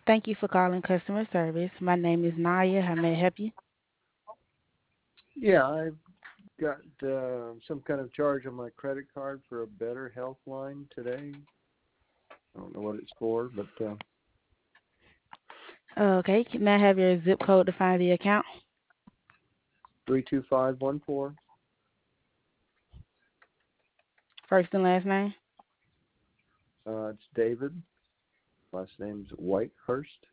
Thank you for calling customer service. My name is Naya. How may I help you? Yeah, I've got some kind of charge on my credit card for a Better Health line today. I don't know what it's for, but Okay. May I have your zip code to find the account? 32514. First and last name? It's David. Last name's Whitehurst.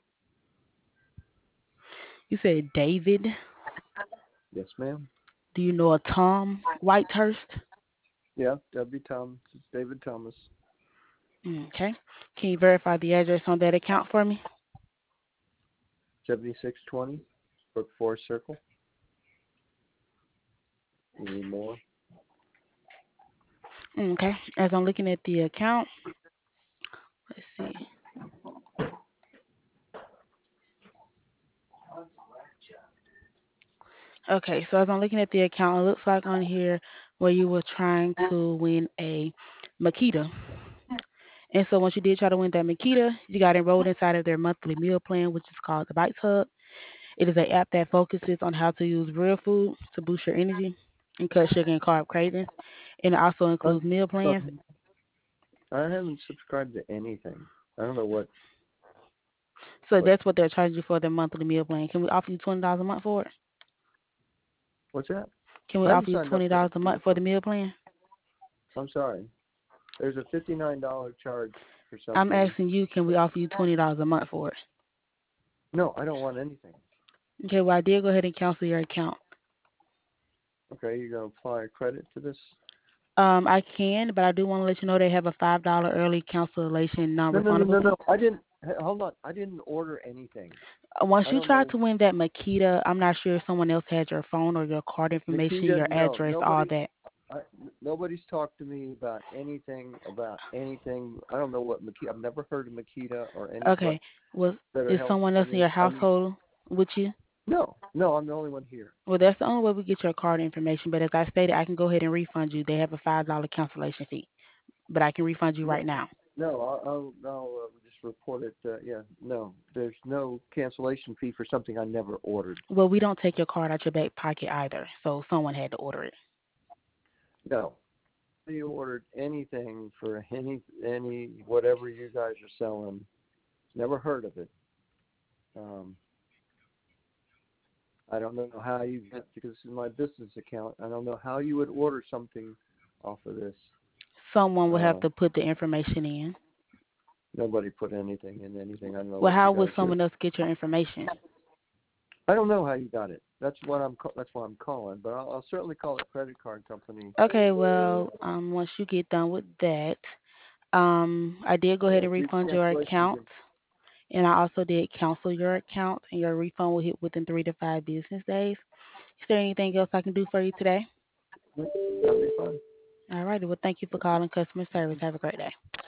You said David. Yes, ma'am. Do you know a Tom Whitehurst? Yeah, W. Thomas. It's David Thomas. Okay. Can you verify the address on that account for me? 7620 Brook Forest Circle. You need more? Okay. As I'm looking at the account, let's see. Okay, so as I'm looking at the account, it looks like on here where you were trying to win a Makita. And so once you did try to win that Makita, you got enrolled inside of their monthly meal plan, which is called the Bites Hub. It is an app that focuses on how to use real food to boost your energy and cut sugar and carb cravings. And it also I'm, includes meal uh, plans. I haven't subscribed to anything. I don't know So what that's what they're charging you for their monthly meal plan. Can we offer you $20 a month for it? what's that? Can we I offer haven't you signed up for $20 a anything. month for the meal plan? I'm sorry. There's a $59 charge for I'm something. asking you, can we offer you $20 a month for it? No, I don't want anything. Okay, well I did go ahead and cancel your account. Okay, you're gonna apply a credit to this? I can, but I do want to let you know they have a $5 early cancellation No, no, no, non-refundable no, fee. no. I didn't. Hold on. I didn't order anything. Once I you don't tried know. to win that Makita, I'm not sure if someone else had your phone or your card information, Makita, your no. address, all that. I, nobody's talked to me about anything. I don't know what Makita. I've never heard of Makita or any what Okay, was Better is Health. someone else in your household with you? No, no. I'm the only one here. Well, that's the only way we get your card information. But as I stated, I can go ahead and refund you. They have a $5 cancellation fee, but I can refund you No, right now. no. I'll just report it. Yeah, no. There's no cancellation fee for something I never ordered. Well, we don't take your card out your back pocket either, so someone had to order it. No. You ordered anything for any whatever you guys are selling. Never heard of it. Um, I don't know how you get because this is my business account. I don't know how you would order something off of this. Someone will have Uh, to put the information in. Nobody put anything in anything. I don't know Well, what you how would guys do. someone else get your information? I don't know how you got it. That's why I'm calling. But I'll certainly call the credit card company. Okay, well, once you get done with that, I did go ahead Yeah, and three refund your cancellations. account, and I also did cancel your account, and your refund will hit within 3 to 5 business days. Is there anything else I can do for you today? That'll be fine. All righty. Well, thank you for calling customer service. Have a great day.